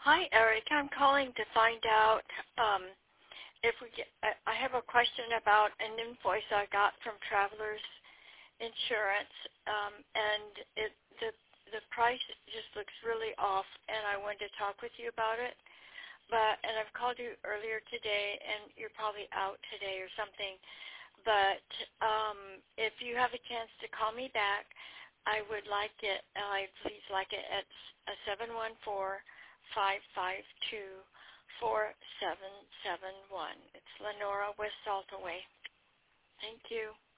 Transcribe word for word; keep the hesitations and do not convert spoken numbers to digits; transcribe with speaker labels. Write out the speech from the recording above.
Speaker 1: Hi, Eric. I'm calling to find out um, if we get, I I have a question about an invoice I got from Travelers Insurance, um, and it the the price just looks really off, and I wanted to talk with you about it. But and I've called you earlier today, and you're probably out today or something. But um, if you have a chance to call me back, I would like it. I'd please like it at seven one four, five five two, four seven seven one. It's Lenora with Saltaway. Thank you.